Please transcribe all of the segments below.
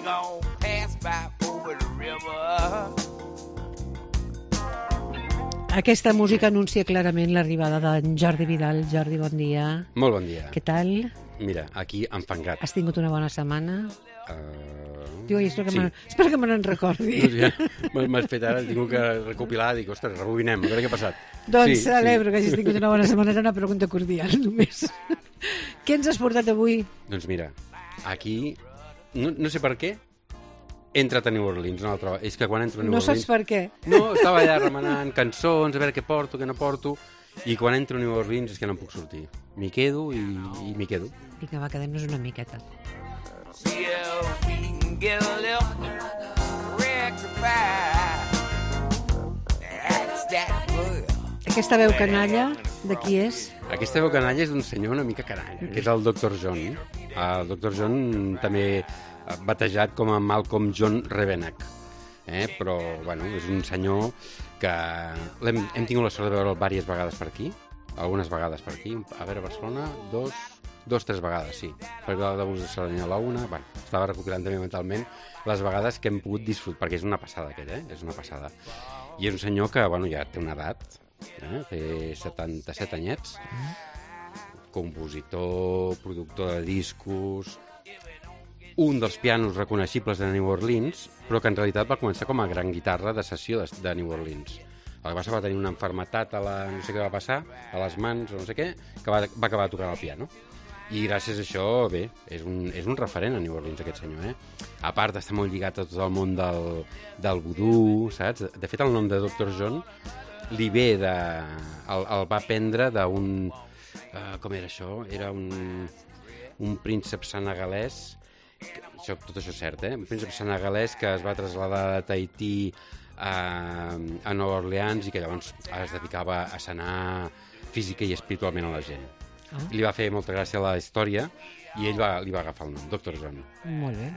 gon' pass by over the river. Aquesta música anuncia clarament l'arribada d'en Jordi Vidal. Jordi, bon dia. Molt bon dia. Què tal? Mira, aquí enfangat. Has tingut una bona setmana? Diu, espero que me n'en recordi. Doncs ja, m'has fet ara, tinc que recopilar, dic, ostres, rebobinem, a veure què ha passat. Doncs celebro que hagis tingut una bona setmana, era una pregunta cordial, només. Què ens has portat avui? Doncs mira, aquí, no sé per què, he entrat a New Orleans una altra vegada. És que quan entro a New Orleans... No saps per què? No, estava allà remenant cançons, a veure què porto, què no porto, i quan entro a New Orleans és que no em puc sortir. M'hi quedo i m'hi quedo. Vinga, va, quedem-nos una miqueta. Aquesta veu canalla, de qui és? Aquesta veu canalla és d'un senyor una mica canalla, que és el Dr. John. El Dr. John també batejat com a Malcolm John Rebenach. Però, bueno, és un senyor que hem tingut la sort de veure'l diverses vegades per aquí, algunes vegades per aquí, a veure, Barcelona, tres vegades, sí. Per la de Bus de Cerdanyola, una, bueno, estava recopilant també mentalment les vegades que hem pogut disfrutar, perquè és una passada aquest, és una passada. I és un senyor que, bueno, ja té una edat, té 77 anyets, compositor, productor de discos, un dels pianos reconeixibles de New Orleans, però que en realitat va començar com a gran guitarra de sessió de New Orleans. El que passa va tenir una enfermetat no sé què va passar, a les mans o no sé què, que va acabar tocant el piano. I gràcies a això, bé, és un referent a New Orleans, aquest senyor, A part, està molt lligat a tot el món del vudú, saps? De fet, el nom de Dr. John li ve el va prendre d'un... com era això? Era un príncep senegalès. Tot això és cert, un príncep senegalès que es va traslladar de Tahití a Nova Orleans i que llavors es dedicava a sanar física i espiritualment a la gent. I li va fer molta gràcia a la història i ell li va agafar el nom, Dr. John. Molt bé.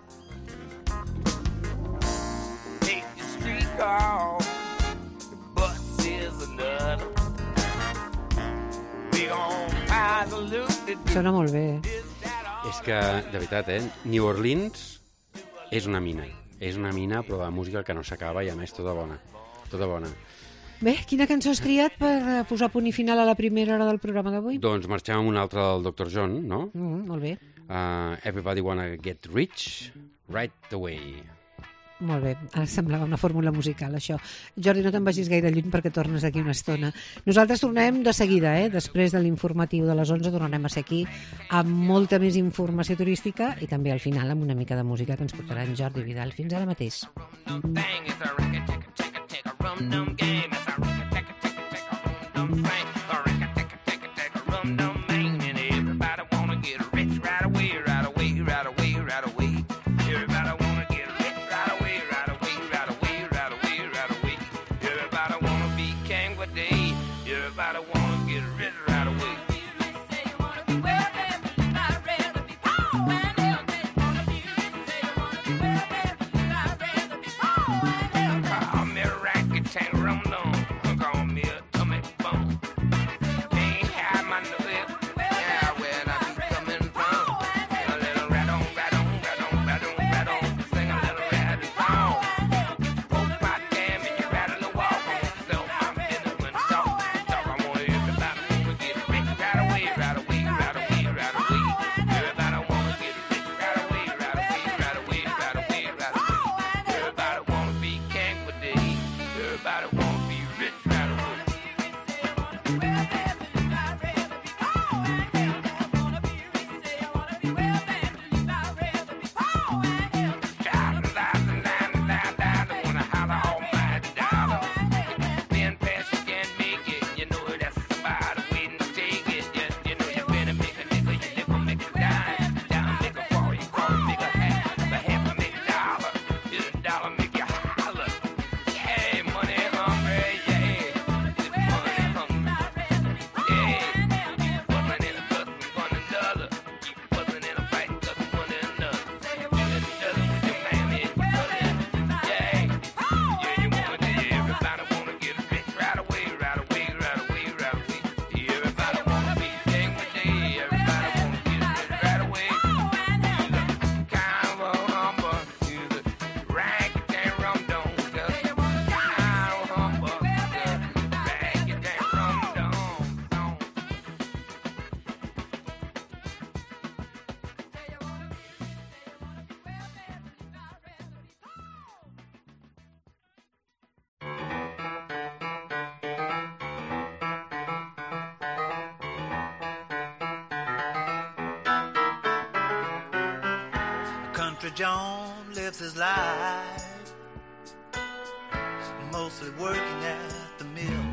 Sona molt bé. És que, de veritat, New Orleans és una mina. És una mina, però de música que no s'acaba i, a més, tota bona. Tota bona. Bé, quina cançó has triat per posar punt i final a la primera hora del programa d'avui? Doncs marxem amb una altra del Dr. John, no? Molt bé. Everybody Wanna Get Rich Right Away. Molt bé, ara semblava una fórmula musical, això. Jordi, no te'n vagis gaire lluny perquè tornes aquí una estona. Nosaltres tornem de seguida, després de l'informatiu de les 11 tornarem a ser aquí amb molta més informació turística i també al final amb una mica de música que ens portarà en Jordi Vidal. Fins ara mateix. Tank, rum, Country John lives his life mostly working at the mill.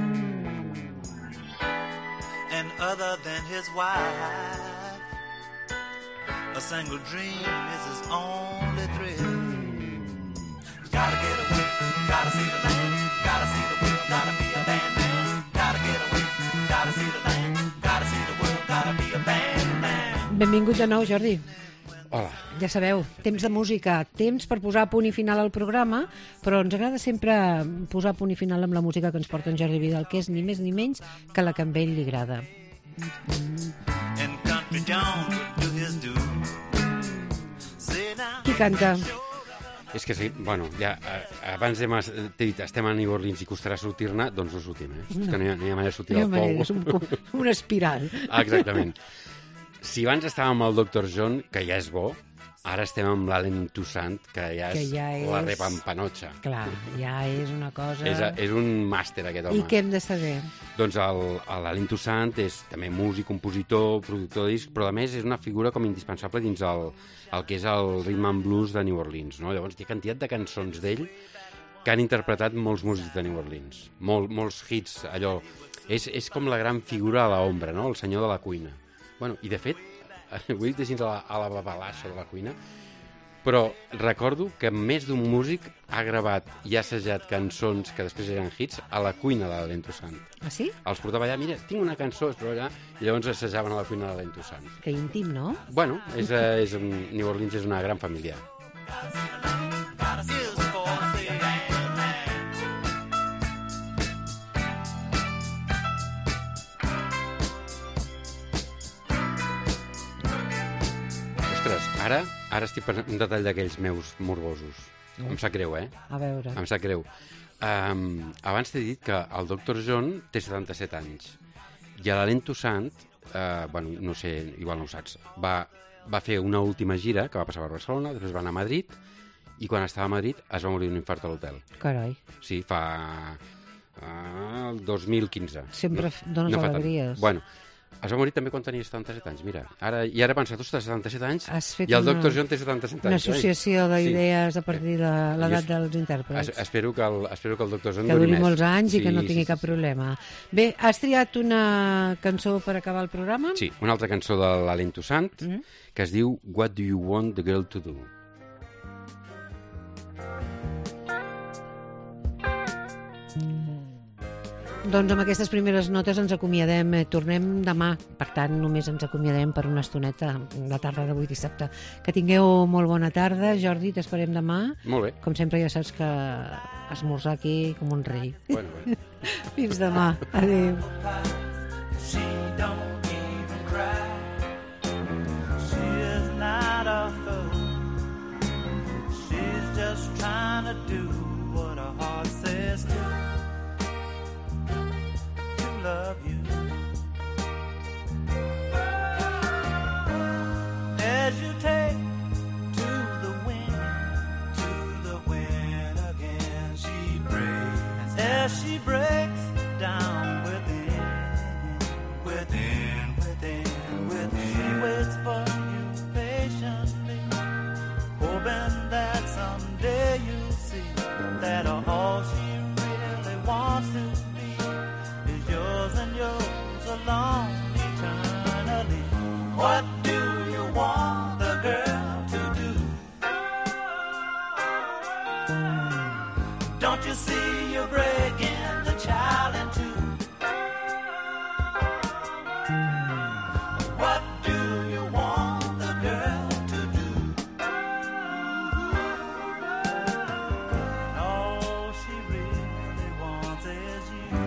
And other than his wife, a single dream is his only thrill. Gotta get away, gotta see the land, gotta see the world, gotta be a band man. Gotta get away, gotta see the land, gotta see the world, gotta be a band man. Benvingut de nou, Jordi. Hola. Ja sabeu, temps de música, temps per posar punt i final al programa, però ens agrada sempre posar punt i final amb la música que ens porta en Jordi Vidal, que és ni més ni menys que la que a ell li agrada. Qui canta? És que sí, bueno, ja, abans t'he dit, estem a New Orleans i costarà sortir-ne, doncs no sortim, eh? És que no hi ha manera de sortir del pou. És una espiral. Exactament. Si abans estàvem amb el Dr. John, que ja és bo, ara estem amb l'Allen Toussaint, que ja és la repampanocha. Clar, ja és una cosa... És un màster, aquest home. I què hem de saber? Doncs l'Allen Toussaint és també músic, compositor, productor de disc, però a més és una figura com indispensable dins el que és el rhythm and blues de New Orleans, no? Llavors hi ha quantitat de cançons d'ell que han interpretat molts músics de New Orleans. Molts hits, allò... És com la gran figura a l'ombra, no? El senyor de la cuina. Bueno, i de fet, ho he dit així a la babalaixa de la cuina, però recordo que més d'un músic ha gravat i ha assajat cançons que després eren hits a la cuina de l'Allen Toussaint. Ah, sí? Els portava allà, mira, tinc una cançó, es allà, i llavors assajaven a la cuina de l'Allen Toussaint. Que íntim, no? Bueno, New Orleans és una gran família. Ara estic pensant un detall d'aquells meus morbosos. Em sap greu, eh? A veure. Em sap greu. Abans t'he dit que el Dr. John té 77 anys i l'Allen Toussaint, bueno, no sé, igual no ho saps, va fer una última gira que va passar per Barcelona, després va anar a Madrid i quan estava a Madrid es va morir d'un infart a l'hotel. Carai. Sí, fa el 2015. Sempre dones alegries. Bueno, es va morir també quan tenia 77 anys, mira. Ara he pensat, ostres, 77 anys, i el Dr. John té 77 anys. Una associació d'idees a partir de l'edat dels intèrprets. Espero que el Dr. John que duri molts anys i que no tingui cap problema. Bé, has triat una cançó per acabar el programa? Sí, una altra cançó de l'Allen Toussaint, que es diu What Do You Want the Girl to Do? Doncs amb aquestes primeres notes ens acomiadem. Tornem demà, per tant només ens acomiadem per una estoneta, la tarda d'avui dissabte. Que tingueu molt bona tarda. Jordi, t'esperem demà. Molt bé. Com sempre ja saps que esmorzar aquí com un rei. Bueno. Fins demà. Adéu. She don't even cry. She is not a fool. She's just trying to do what her heart says to. Love you as you take to the wind again. She breaks as she breaks down within. She waits for you patiently, hoping that someday you'll see that all she really wants to and yours alone eternally. What do you want the girl to do? Don't you see you're breaking the child in two? What do you want the girl to do? All she really wants is you.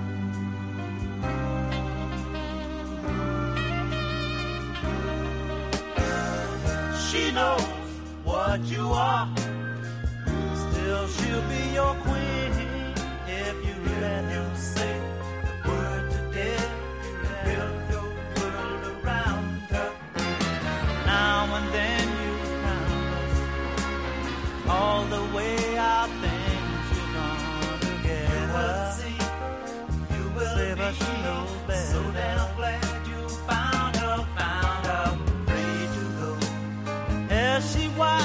She knows what you are. Still, she'll be your queen if you let her say the word today. Build your world around her. Now and then you promise all the way out things you're gonna get her. You will say, but she knows better. So damn glad you found her free to go. As she watches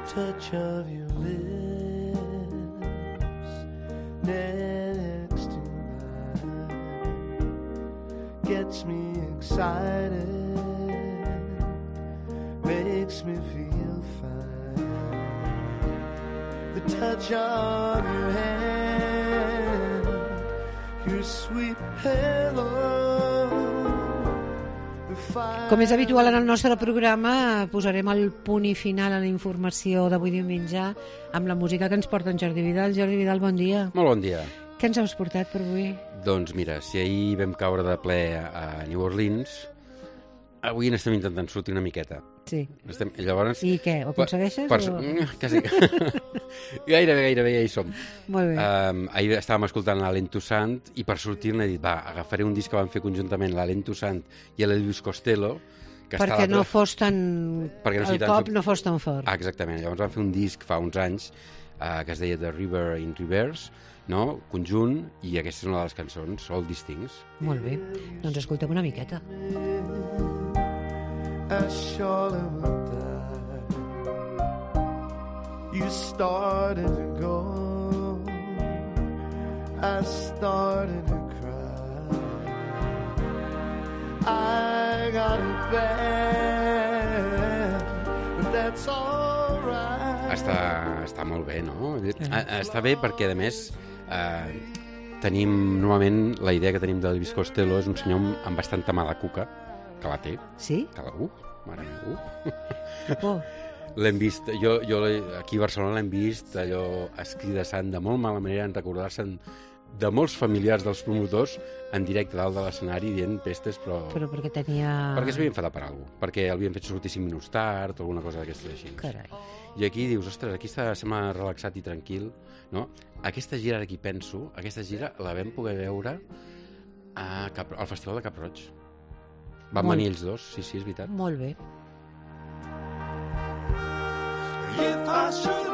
touch of your lips next to mine gets me excited, makes me feel fine. The touch of your hand, your sweet hello. Com és habitual en el nostre programa, posarem el punt i final a la informació d'avui diumenge amb la música que ens porta en Jordi Vidal. Jordi Vidal, bon dia. Molt bon dia. Què ens has portat per avui? Doncs mira, si ahir vam caure de ple a New Orleans, avui n'estem intentant sortir una miqueta. Sí. Llavors, I què, ho aconsegueixes? Quasi. Gairebé ja hi som. Molt bé. Ahir estàvem escoltant la Toussaint i per sortir-ne he dit, agafaré un disc que van fer conjuntament la Toussaint i l'Elvis Costello. Perquè no fos tan... el cop no fos tan fort. Exactament. Llavors van fer un disc fa uns anys que es deia The River in Reverse, no? Conjunt, i aquesta és una de les cançons, All These Things. Molt bé. Doncs escoltem una miqueta. I surely will die. You started to go, I started to cry. I got it bad, but that's all right. Està molt bé, no? Està bé perquè, a més, tenim, normalment, la idea que tenim d'Elvis Costello és un senyor amb bastanta mala cuca, que la té. Sí? Que la... mare meva, Oh. L'hem vist, jo aquí a Barcelona l'hem vist allò escridassant de molt mala manera en recordar-se de molts familiars dels promotors en directe dalt de l'escenari dient pestes, però perquè tenia... perquè s'havia enfadat per alguna cosa, perquè l'havien fet sortir 5 minuts tard o alguna cosa d'aquestes així. Carai. I aquí dius, ostres, aquí sembla relaxat i tranquil, no? Aquesta gira, ara aquí penso, aquesta gira la vam poder veure al Festival de Cap Roig. Van venir ells dos, sí, és veritat. Molt bé. If I should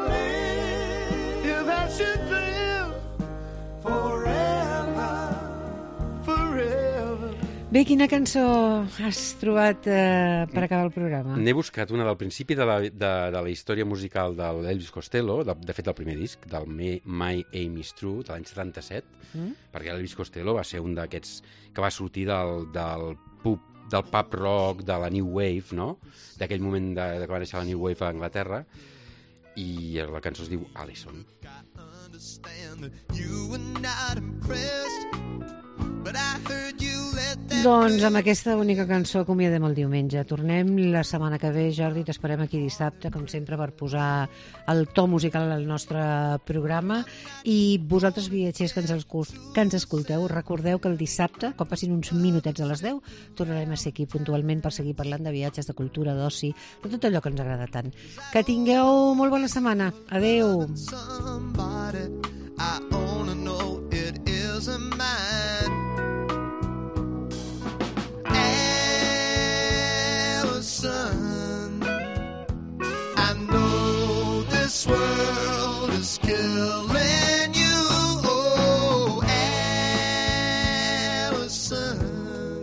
live forever, forever. Bé, quina cançó has trobat per acabar el programa? N'he buscat una del principi de la història musical de l'Elvis Costello, de fet del primer disc, del My Aim Is True, de l'any 77, perquè l'Elvis Costello va ser un d'aquests que va sortir del pub rock, de la New Wave, no? D'aquell moment que va néixer la New Wave a Anglaterra, i la cançó es diu Allison. Doncs amb aquesta bonica cançó acomiadem el diumenge. Tornem la setmana que ve, Jordi, t'esperem aquí dissabte, com sempre, per posar el to musical al nostre programa. I vosaltres, viatgers que ens escolteu, recordeu que el dissabte, quan passin uns minutets a les 10, tornarem a ser aquí puntualment per seguir parlant de viatges, de cultura, d'oci, de tot allò que ens agrada tant. Que tingueu molt bona setmana. Adeu. I wanna know it isn't mine. Allison, I know this world is killing you. Oh, Allison,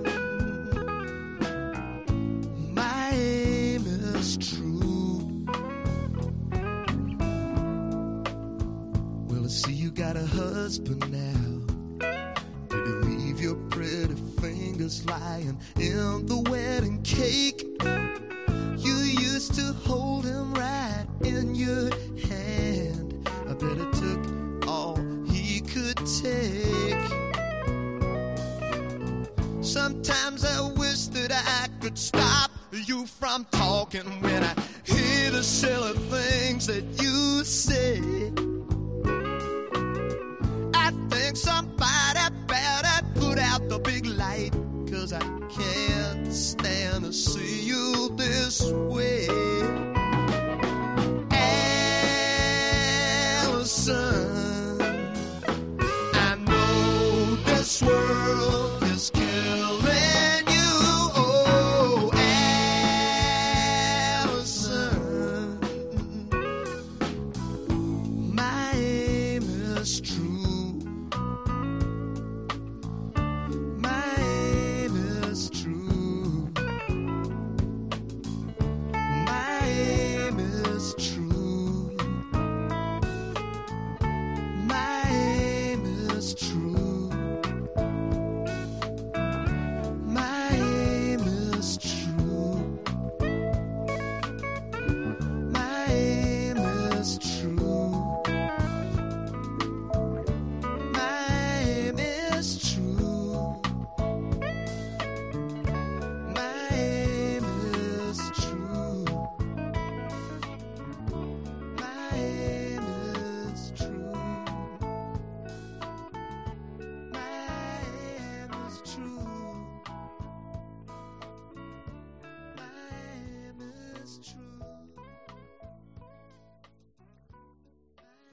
my aim is true. Well, I see you got a husband now. Did you leave your pretty fingers lying in the wedding cake? You used to hold him right in your hand. I bet it took all he could take. Sometimes I wish that I could stop you from talking when I hear the silly things that you say. I think somebody better put out the big light, 'cause I can't stand to see you this way.